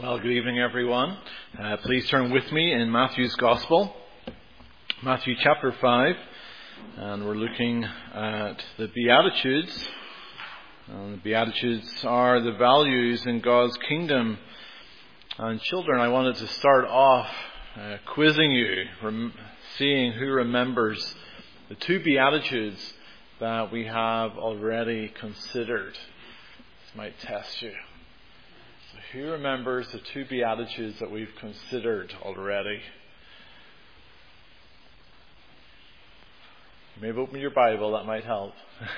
Well, good evening, everyone. Please turn with me in Matthew's Gospel, Matthew chapter 5, and we're looking at the Beatitudes. The Beatitudes are the values in God's kingdom. And children, I wanted to start off quizzing you, seeing who remembers the two Beatitudes that we have already considered. This might test you. Who remembers the two Beatitudes that we've considered already? You may have opened your Bible, that might help.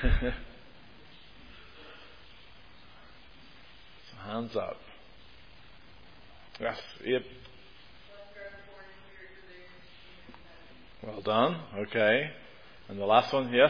So hands up. Yes, yep. Well done, okay. And the last one, yes?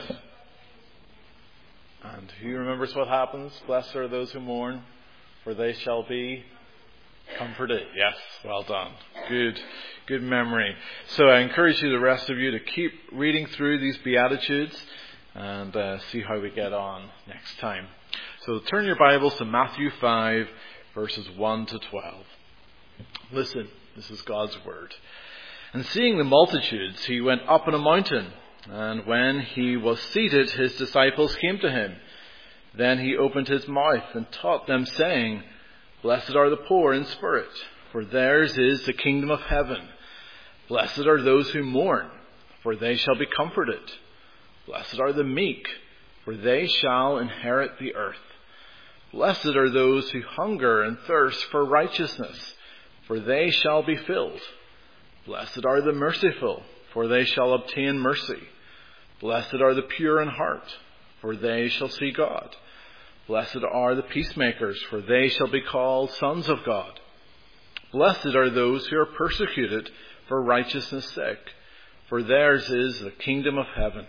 And who remembers what happens? Blessed are those who mourn, for they shall be comforted. Yes, well done. Good memory. So I encourage you, the rest of you, to keep reading through these Beatitudes and see how we get on next time. So turn your Bibles to Matthew 5, verses 1 to 12. Listen, this is God's word. And seeing the multitudes, he went up on a mountain, and when he was seated, his disciples came to him. Then he opened his mouth and taught them, saying, Blessed are the poor in spirit, for theirs is the kingdom of heaven. Blessed are those who mourn, for they shall be comforted. Blessed are the meek, for they shall inherit the earth. Blessed are those who hunger and thirst for righteousness, for they shall be filled. Blessed are the merciful, for they shall obtain mercy. Blessed are the pure in heart, for they shall see God. Blessed are the peacemakers, for they shall be called sons of God. Blessed are those who are persecuted for righteousness' sake, for theirs is the kingdom of heaven.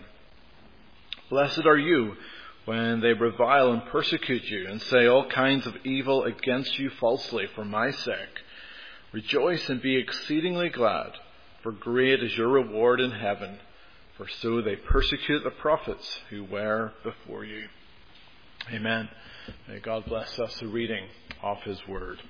Blessed are you when they revile and persecute you and say all kinds of evil against you falsely for my sake. Rejoice and be exceedingly glad, for great is your reward in heaven, for so they persecute the prophets who were before you. Amen. May God bless us the reading of his word.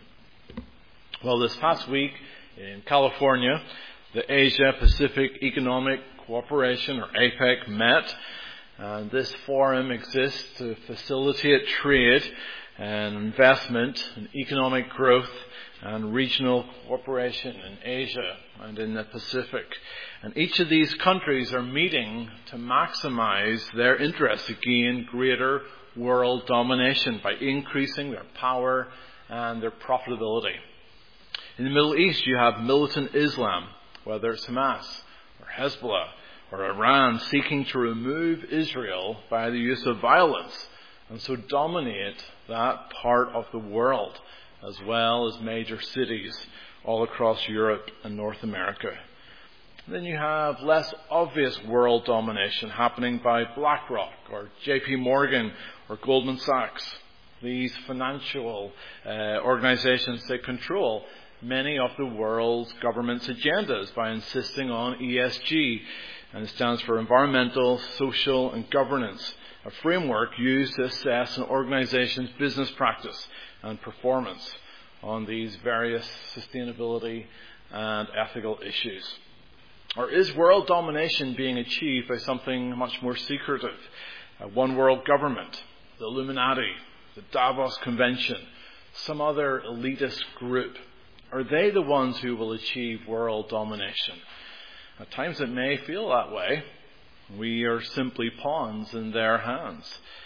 Well, this past week in California, the Asia Pacific Economic Cooperation, or APEC, met. And this forum exists to facilitate trade and investment and economic growth and regional cooperation in Asia and in the Pacific. And each of these countries are meeting to maximize their interests to gain greater world domination by increasing their power and their profitability. In the Middle East, you have militant Islam, whether it's Hamas or Hezbollah or Iran, seeking to remove Israel by the use of violence and so dominate that part of the world, as well as major cities all across Europe and North America. Then you have less obvious world domination happening by BlackRock or JP Morgan or Goldman Sachs. These financial organizations, they control many of the world's government's agendas by insisting on ESG, and it stands for environmental, social, and governance, a framework used to assess an organization's business practice and performance on these various sustainability and ethical issues. Or is world domination being achieved by something much more secretive? A one world government, the Illuminati, the Davos Convention, some other elitist group? Are they the ones who will achieve world domination? At times it may feel that way. We are simply pawns in their hands.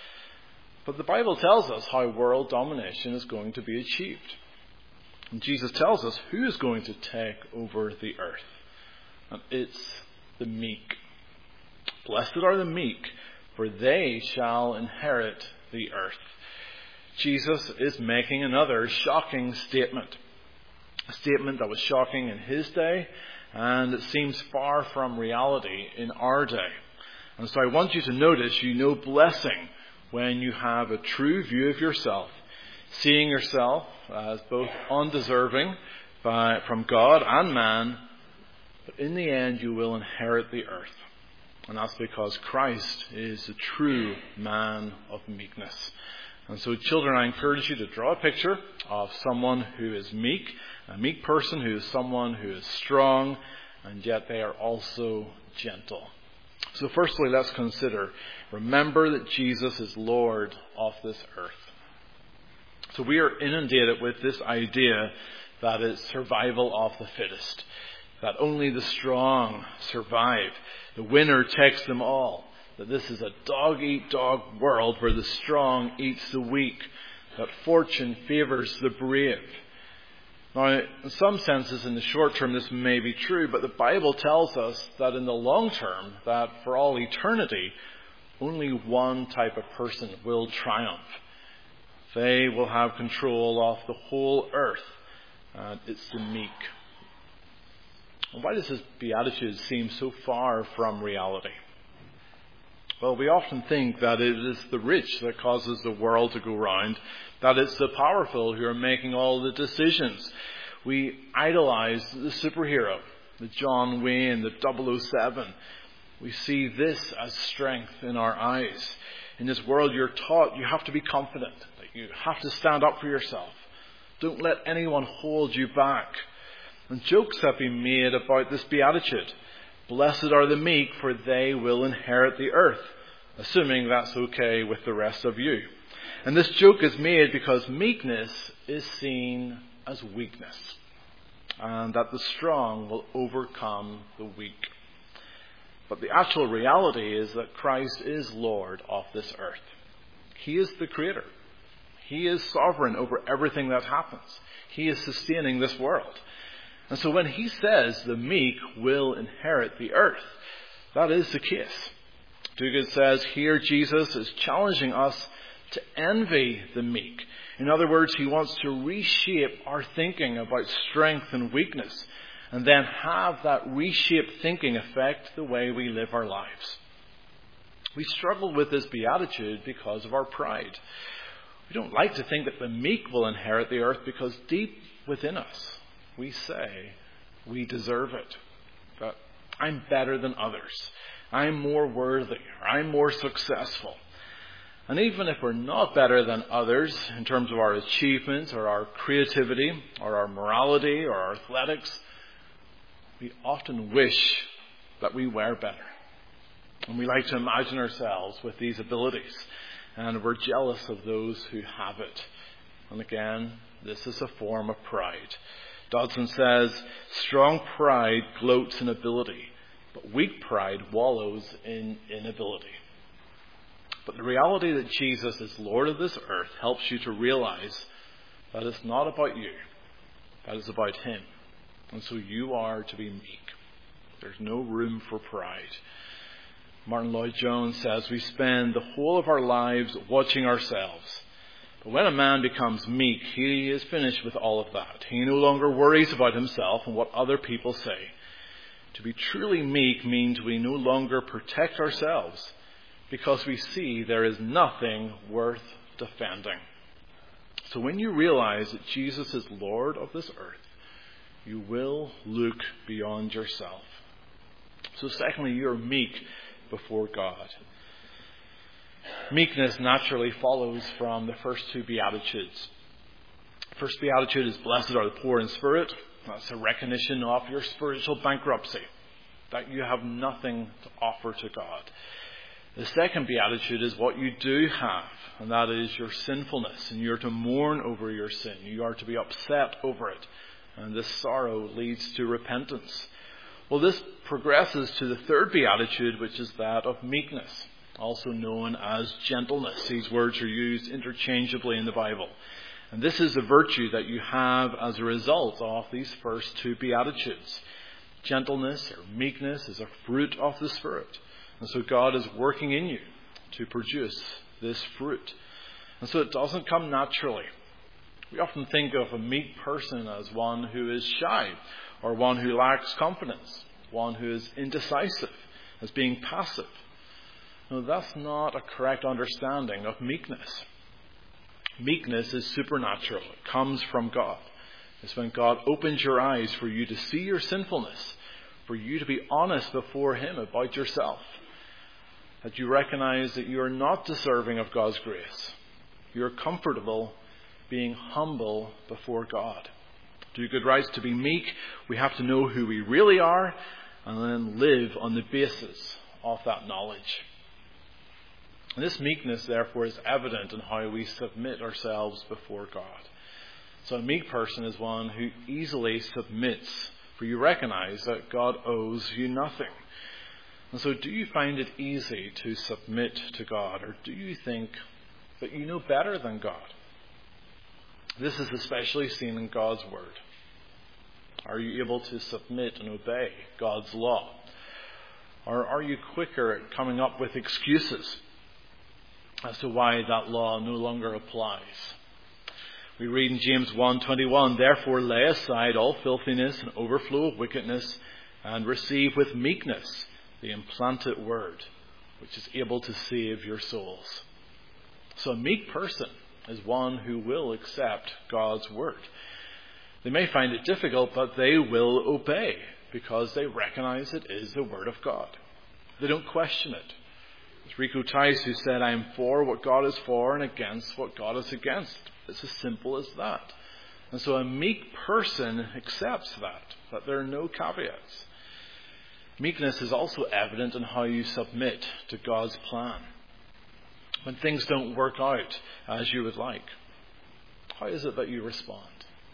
But the Bible tells us how world domination is going to be achieved. And Jesus tells us who is going to take over the earth. And it's the meek. Blessed are the meek, for they shall inherit the earth. Jesus is making another shocking statement. A statement that was shocking in his day, and it seems far from reality in our day. And so I want you to notice you know blessing when you have a true view of yourself, seeing yourself as both undeserving from God and man, but in the end you will inherit the earth. And that's because Christ is the true man of meekness. And so children, I encourage you to draw a picture of someone who is meek, a meek person who is someone who is strong, and yet they are also gentle. So firstly, let's consider, remember that Jesus is Lord of this earth. So we are inundated with this idea that it's survival of the fittest, that only the strong survive. The winner takes them all. That this is a dog-eat-dog world where the strong eats the weak. That fortune favors the brave. Now, in some senses, in the short term, this may be true, but the Bible tells us that in the long term, that for all eternity, only one type of person will triumph. They will have control of the whole earth, and it's the meek. Why does this beatitude seem so far from reality? Well, we often think that it is the rich that causes the world to go round, that it's the powerful who are making all the decisions. We idolize the superhero, the John Wayne, the 007. We see this as strength in our eyes. In this world, you're taught you have to be confident, that you have to stand up for yourself. Don't let anyone hold you back. And jokes have been made about this beatitude. Blessed are the meek, for they will inherit the earth. Assuming that's okay with the rest of you. And this joke is made because meekness is seen as weakness. And that the strong will overcome the weak. But the actual reality is that Christ is Lord of this earth. He is the Creator. He is sovereign over everything that happens. He is sustaining this world. And so when he says the meek will inherit the earth, that is the case. Duguid says here Jesus is challenging us to envy the meek. In other words, he wants to reshape our thinking about strength and weakness, and then have that reshaped thinking affect the way we live our lives. We struggle with this beatitude because of our pride. We don't like to think that the meek will inherit the earth because deep within us, we say we deserve it. That I'm better than others. I'm more worthy. Or I'm more successful. And even if we're not better than others in terms of our achievements or our creativity or our morality or our athletics, we often wish that we were better. And we like to imagine ourselves with these abilities. And we're jealous of those who have it. And again, this is a form of pride. Dodson says, strong pride gloats in ability, but weak pride wallows in inability. But the reality that Jesus is Lord of this earth helps you to realize that it's not about you, that it's about him. And so you are to be meek. There's no room for pride. Martin Lloyd-Jones says we spend the whole of our lives watching ourselves. But when a man becomes meek, he is finished with all of that. He no longer worries about himself and what other people say. To be truly meek means we no longer protect ourselves because we see there is nothing worth defending. So when you realize that Jesus is Lord of this earth, you will look beyond yourself. So secondly, you are meek before God. Meekness naturally follows from the first two Beatitudes. The first Beatitude is blessed are the poor in spirit. That's a recognition of your spiritual bankruptcy, that you have nothing to offer to God. The second Beatitude is what you do have, and that is your sinfulness, and you're to mourn over your sin. You are to be upset over it, and this sorrow leads to repentance. Well, this progresses to the third Beatitude, which is that of meekness, also known as gentleness. These words are used interchangeably in the Bible. And this is a virtue that you have as a result of these first two Beatitudes. Gentleness or meekness is a fruit of the Spirit. And so God is working in you to produce this fruit. And so it doesn't come naturally. We often think of a meek person as one who is shy, or one who lacks confidence, one who is indecisive, as being passive. No, that's not a correct understanding of meekness. Meekness is supernatural. It comes from God. It's when God opens your eyes for you to see your sinfulness, for you to be honest before him about yourself, that you recognize that you are not deserving of God's grace, you're comfortable being humble before God. To do good rights, to be meek, we have to know who we really are and then live on the basis of that knowledge. And this meekness, therefore, is evident in how we submit ourselves before God. So a meek person is one who easily submits, for you recognize that God owes you nothing. And so do you find it easy to submit to God, or do you think that you know better than God? This is especially seen in God's Word. Are you able to submit and obey God's law? Or are you quicker at coming up with excuses as to why that law no longer applies? We read in James 1:21, "Therefore lay aside all filthiness and overflow of wickedness, and receive with meekness the implanted word, which is able to save your souls." So a meek person is one who will accept God's word. They may find it difficult, but they will obey because they recognize it is the word of God. They don't question it. It's Rico Tice who said, "I am for what God is for and against what God is against." It's as simple as that. And so a meek person accepts that there are no caveats. Meekness is also evident in how you submit to God's plan. When things don't work out as you would like, how is it that you respond?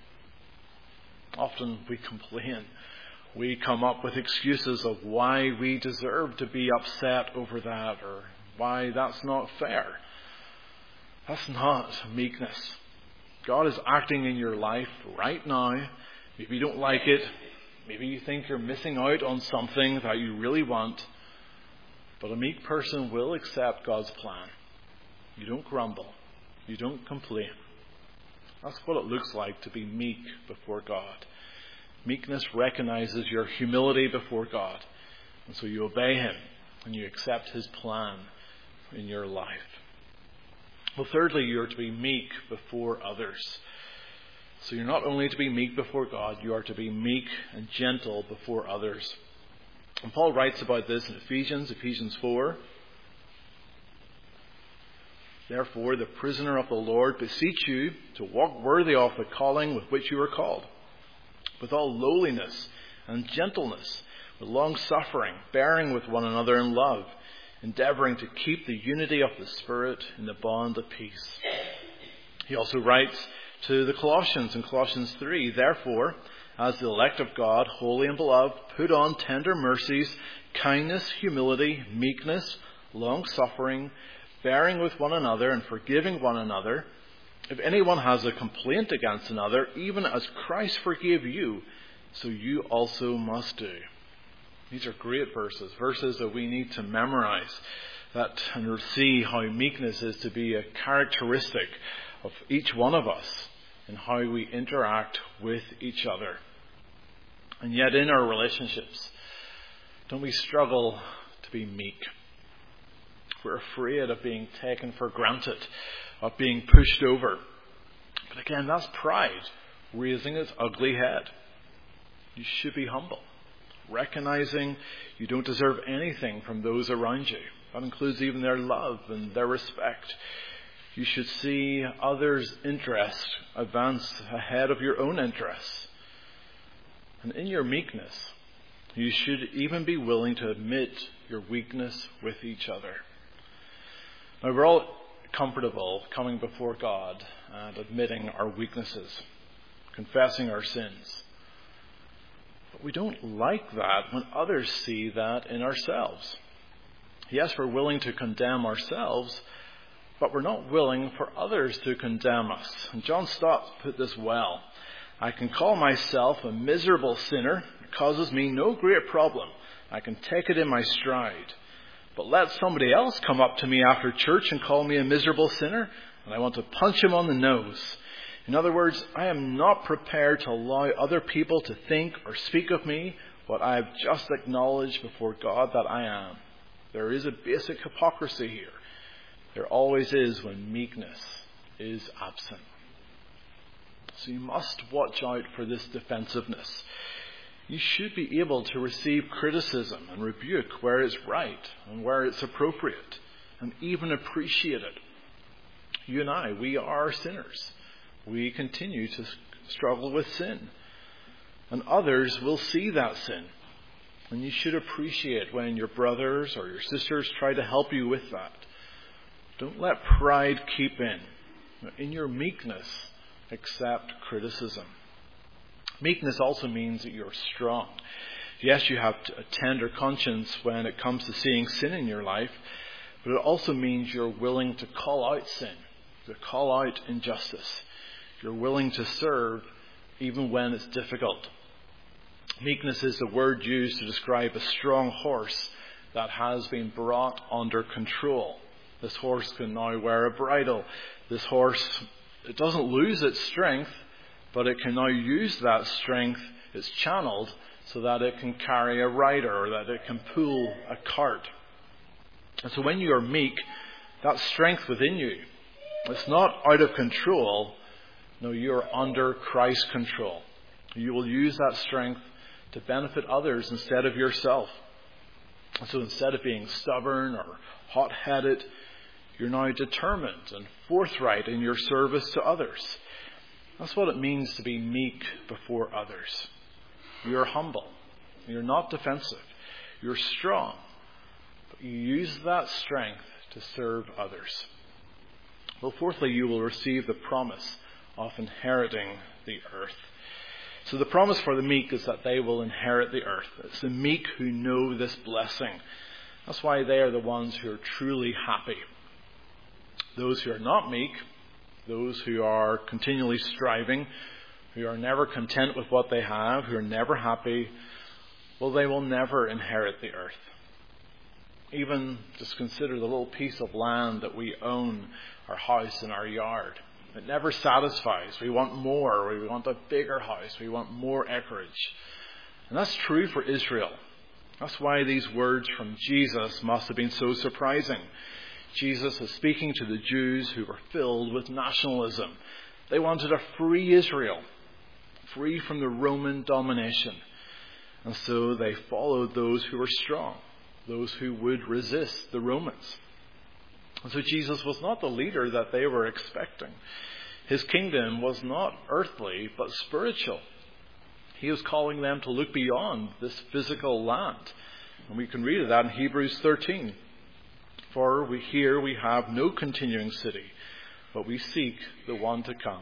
Often we complain. We come up with excuses of why we deserve to be upset over that, or why that's not fair. That's not meekness. God is acting in your life right now. Maybe you don't like it. Maybe you think you're missing out on something that you really want. But a meek person will accept God's plan. You don't grumble. You don't complain. That's what it looks like to be meek before God. Meekness recognizes your humility before God. And so you obey him and you accept his plan in your life. Well, thirdly, you're to be meek before others. So you're not only to be meek before God, you are to be meek and gentle before others. And Paul writes about this in Ephesians 4. "Therefore, the prisoner of the Lord, beseech you to walk worthy of the calling with which you are called, with all lowliness and gentleness, with long suffering, bearing with one another in love, endeavoring to keep the unity of the Spirit in the bond of peace." He also writes to the Colossians in Colossians 3, "Therefore, as the elect of God, holy and beloved, put on tender mercies, kindness, humility, meekness, long suffering, bearing with one another and forgiving one another. If anyone has a complaint against another, even as Christ forgave you, so you also must do." These are great verses that we need to memorize and see how meekness is to be a characteristic of each one of us and how we interact with each other. And yet in our relationships, don't we struggle to be meek? We're afraid of being taken for granted, of being pushed over. But again, that's pride raising its ugly head. You should be humble, recognizing you don't deserve anything from those around you. That includes even their love and their respect. You should see others' interests advance ahead of your own interests. And in your meekness, you should even be willing to admit your weakness with each other. Now, we're all comfortable coming before God and admitting our weaknesses, confessing our sins. But we don't like that when others see that in ourselves. Yes, we're willing to condemn ourselves, but we're not willing for others to condemn us. And John Stott put this well. "I can call myself a miserable sinner. It causes me no great problem. I can take it in my stride. But let somebody else come up to me after church and call me a miserable sinner, and I want to punch him on the nose. In other words, I am not prepared to allow other people to think or speak of me what I have just acknowledged before God that I am." There is a basic hypocrisy here. There always is when meekness is absent. So you must watch out for this defensiveness. You should be able to receive criticism and rebuke where it's right and where it's appropriate, and even appreciate it. You and I, we are sinners. We continue to struggle with sin. And others will see that sin. And you should appreciate when your brothers or your sisters try to help you with that. Don't let pride keep in. In your meekness, accept criticism. Meekness also means that you're strong. Yes, you have a tender conscience when it comes to seeing sin in your life, but it also means you're willing to call out sin, to call out injustice. You're willing to serve even when it's difficult. Meekness is the word used to describe a strong horse that has been brought under control. This horse can now wear a bridle. This horse, it doesn't lose its strength, but it can now use that strength. It's channeled so that it can carry a rider or that it can pull a cart. And so when you are meek, that strength within you, it's not out of control. No, you're under Christ's control. You will use that strength to benefit others instead of yourself. So instead of being stubborn or hot-headed, you're now determined and forthright in your service to others. That's what it means to be meek before others. You're humble. You're not defensive. You're strong. But you use that strength to serve others. Well, fourthly, you will receive the promise of inheriting the earth. So the promise for the meek is that they will inherit the earth. It's the meek who know this blessing. That's why they are the ones who are truly happy. Those who are not meek, those who are continually striving, who are never content with what they have, who are never happy, well, they will never inherit the earth. Even just consider the little piece of land that we own, our house and our yard. It never satisfies. We want more. We want a bigger house. We want more acreage. And that's true for Israel. That's why these words from Jesus must have been so surprising. Jesus is speaking to the Jews who were filled with nationalism. They wanted a free Israel, free from the Roman domination. And so they followed those who were strong, those who would resist the Romans. And so Jesus was not the leader that they were expecting. His kingdom was not earthly, but spiritual. He was calling them to look beyond this physical land. And we can read of that in Hebrews 13. For we have no continuing city, but we seek the one to come.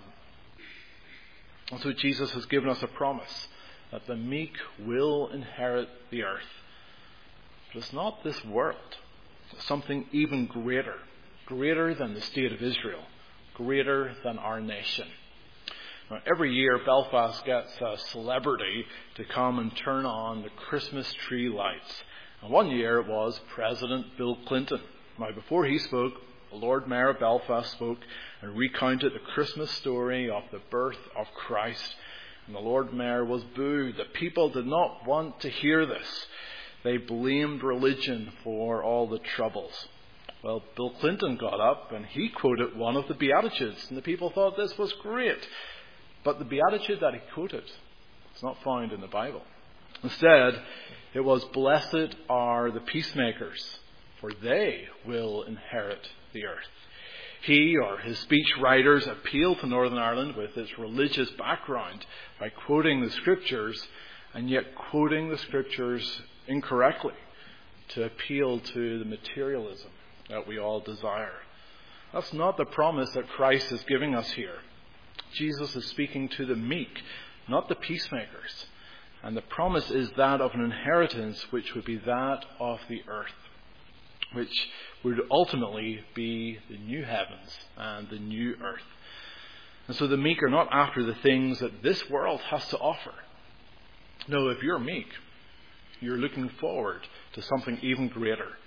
And so Jesus has given us a promise that the meek will inherit the earth. But it's not this world. It's something even greater. Greater than the state of Israel. Greater than our nation. Now, every year Belfast gets a celebrity to come and turn on the Christmas tree lights. And one year it was President Bill Clinton. Now, before he spoke, the Lord Mayor of Belfast spoke and recounted the Christmas story of the birth of Christ. And the Lord Mayor was booed. The people did not want to hear this. They blamed religion for all the troubles. Well, Bill Clinton got up and he quoted one of the Beatitudes. And the people thought this was great. But the Beatitude that he quoted is not found in the Bible. Instead, it was, "Blessed are the peacemakers, for they will inherit the earth." He or his speech writers appealed to Northern Ireland with its religious background by quoting the scriptures, and yet quoting the scriptures incorrectly to appeal to the materialism that we all desire. That's not the promise that Christ is giving us here. Jesus is speaking to the meek, not the peacemakers. And the promise is that of an inheritance which would be that of the earth, which would ultimately be the new heavens and the new earth. And so the meek are not after the things that this world has to offer. No, if you're meek, you're looking forward to something even greater.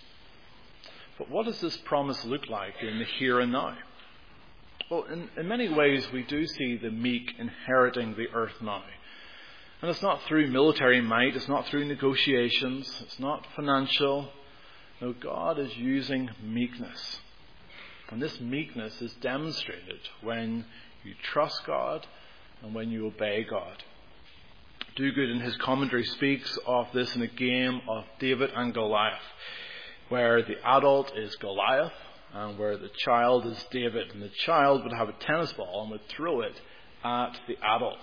But what does this promise look like in the here and now? Well, in many ways, we do see the meek inheriting the earth now. And it's not through military might, it's not through negotiations, it's not financial. No, God is using meekness. And this meekness is demonstrated when you trust God and when you obey God. Duguid in his commentary speaks of this in a game of David and Goliath, where the adult is Goliath and where the child is David, and the child would have a tennis ball and would throw it at the adult.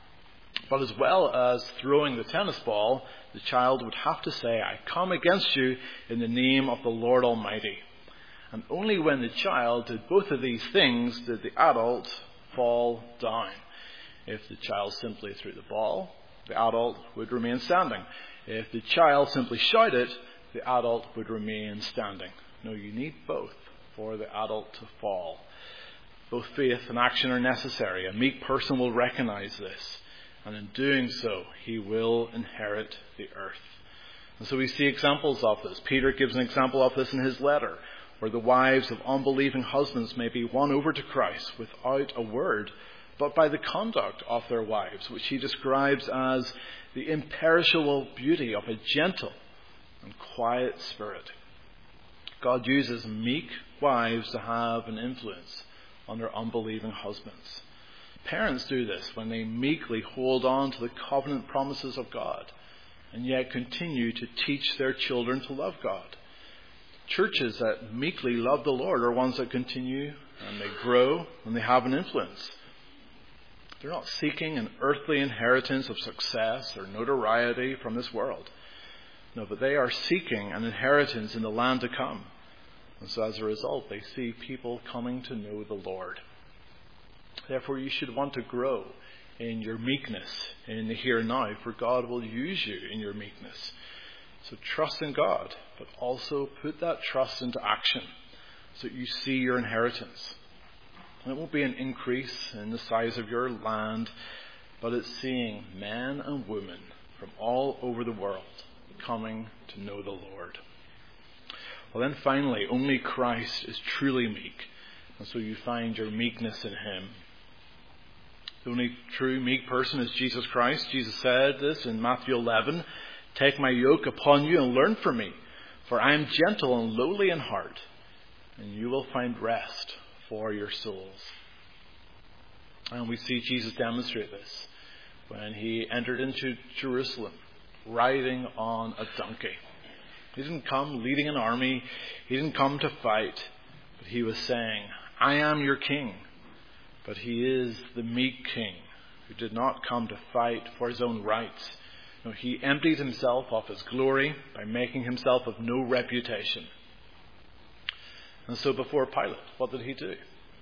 But as well as throwing the tennis ball, the child would have to say, "I come against you in the name of the Lord Almighty." And only when the child did both of these things did the adult fall down. If the child simply threw the ball, the adult would remain standing. If the child simply shouted, the adult would remain standing. No, you need both for the adult to fall. Both faith and action are necessary. A meek person will recognize this. And in doing so, he will inherit the earth. And so we see examples of this. Peter gives an example of this in his letter, where the wives of unbelieving husbands may be won over to Christ without a word, but by the conduct of their wives, which he describes as the imperishable beauty of a gentle and quiet spirit. God uses meek wives to have an influence on their unbelieving husbands. Parents do this when they meekly hold on to the covenant promises of God and yet continue to teach their children to love God. Churches that meekly love the Lord are ones that continue and they grow and they have an influence. They're not seeking an earthly inheritance of success or notoriety from this world. No, but they are seeking an inheritance in the land to come. And so as a result, they see people coming to know the Lord. Therefore, you should want to grow in your meekness in the here and now, for God will use you in your meekness. So trust in God, but also put that trust into action so that you see your inheritance. And it won't be an increase in the size of your land, but it's seeing men and women from all over the world coming to know the Lord. Well, then finally, only Christ is truly meek, and so you find your meekness in him. The only true meek person is Jesus Christ. Jesus said this in Matthew 11, "Take my yoke upon you and learn from me, for I am gentle and lowly in heart, and you will find rest for your souls." And we see Jesus demonstrate this when he entered into Jerusalem riding on a donkey. He didn't come leading an army. He didn't come to fight. But he was saying, "I am your king." But he is the meek king who did not come to fight for his own rights. No, he emptied himself of his glory by making himself of no reputation. And so before Pilate, what did he do?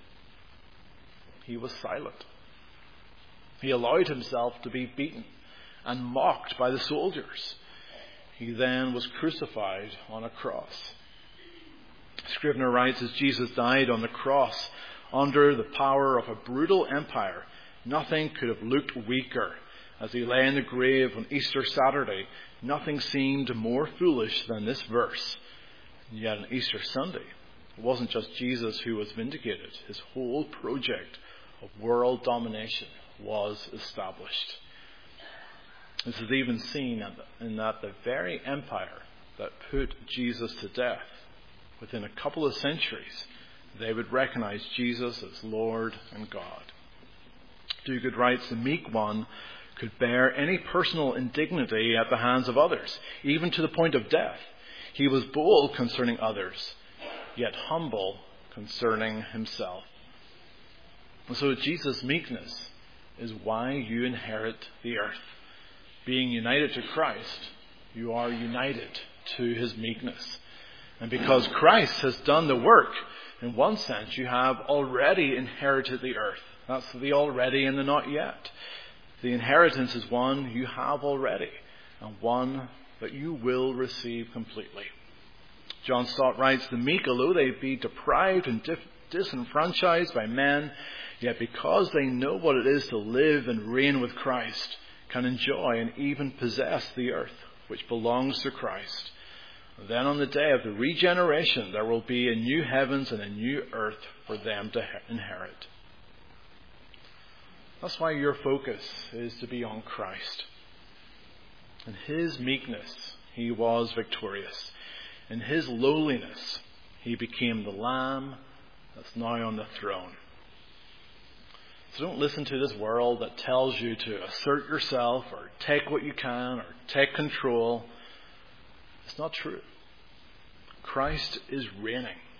He was silent. He allowed himself to be beaten and mocked by the soldiers. He then was crucified on a cross. Scrivener writes, as Jesus died on the cross under the power of a brutal empire, nothing could have looked weaker. As he lay in the grave on Easter Saturday, nothing seemed more foolish than this verse. And yet on Easter Sunday, it wasn't just Jesus who was vindicated. His whole project of world domination was established. This is even seen in that the very empire that put Jesus to death, within a couple of centuries, they would recognize Jesus as Lord and God. Duguid writes, the meek one could bear any personal indignity at the hands of others, even to the point of death. He was bold concerning others, yet humble concerning himself. And so Jesus' meekness is why you inherit the earth. Being united to Christ, you are united to his meekness. And because Christ has done the work, in one sense, you have already inherited the earth. That's the already and the not yet. The inheritance is one you have already, and one that you will receive completely. John Stott writes, the meek, although they be deprived and disenfranchised by men, yet because they know what it is to live and reign with Christ, can enjoy and even possess the earth which belongs to Christ. Then on the day of the regeneration, there will be a new heavens and a new earth for them to inherit. That's why your focus is to be on Christ. In his meekness, he was victorious. In his lowliness, he became the Lamb that's now on the throne. So don't listen to this world that tells you to assert yourself or take what you can or take control. It's not true. Christ is reigning.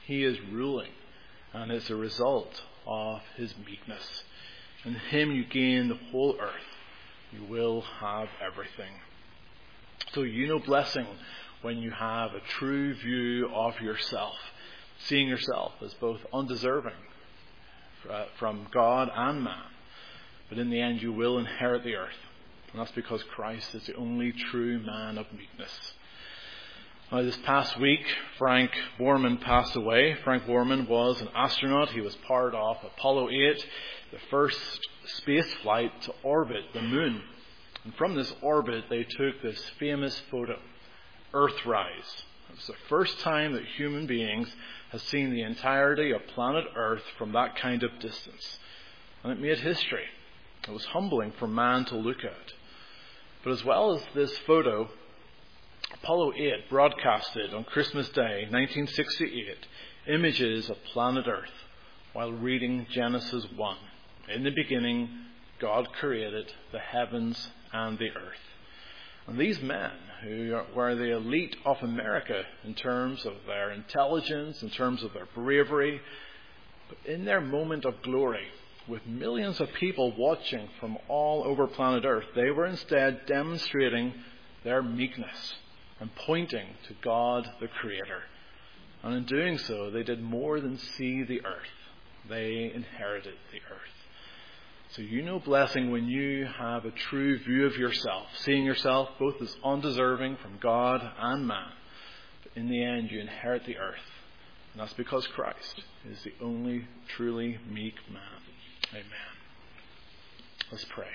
He is ruling, and it's a result of his meekness. In him you gain the whole earth. You will have everything. So you know blessing when you have a true view of yourself, seeing yourself as both undeserving from God and man. But in the end you will inherit the earth. And that's because Christ is the only true man of meekness. Now, this past week, Frank Borman passed away. Frank Borman was an astronaut. He was part of Apollo 8, the first space flight to orbit the moon. And from this orbit, they took this famous photo, Earthrise. It was the first time that human beings have seen the entirety of planet Earth from that kind of distance. And it made history. It was humbling for man to look at. But as well as this photo, Apollo 8 broadcasted on Christmas Day, 1968, images of planet Earth while reading Genesis 1. In the beginning, God created the heavens and the earth. And these men, who were the elite of America in terms of their intelligence, in terms of their bravery, but in their moment of glory, with millions of people watching from all over planet Earth, they were instead demonstrating their meekness and pointing to God the Creator. And in doing so, they did more than see the earth. They inherited the earth. So you know blessing when you have a true view of yourself, seeing yourself both as undeserving from God and man. But in the end, you inherit the earth. And that's because Christ is the only truly meek man. Amen. Let's pray.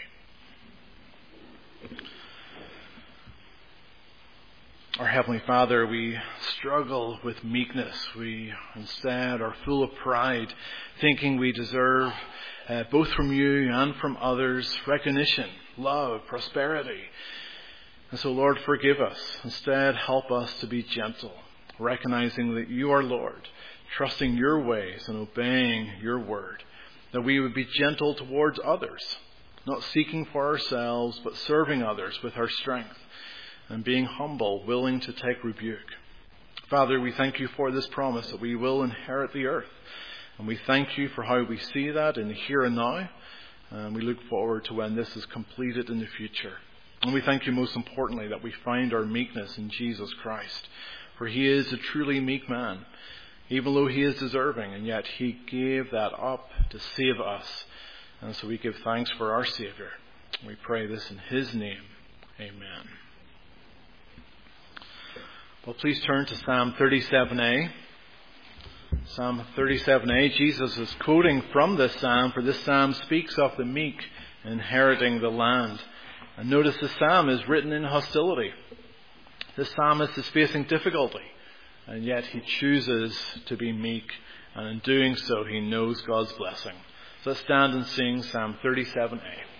Our Heavenly Father, we struggle with meekness. We instead are full of pride, thinking we deserve both from you and from others recognition, love, prosperity. And so, Lord, forgive us. Instead, help us to be gentle, recognizing that you are Lord, trusting your ways and obeying your word, that we would be gentle towards others, not seeking for ourselves, but serving others with our strength, and being humble, willing to take rebuke. Father, we thank you for this promise that we will inherit the earth. And we thank you for how we see that in the here and now. And we look forward to when this is completed in the future. And we thank you most importantly that we find our meekness in Jesus Christ. For he is a truly meek man, even though he is deserving. And yet he gave that up to save us. And so we give thanks for our Savior. We pray this in his name. Amen. Well, please turn to Psalm 37a. Psalm 37a, Jesus is quoting from this psalm, for this psalm speaks of the meek inheriting the land. And notice the psalm is written in hostility. This psalmist is facing difficulty, and yet he chooses to be meek, and in doing so he knows God's blessing. So let's stand and sing Psalm 37a.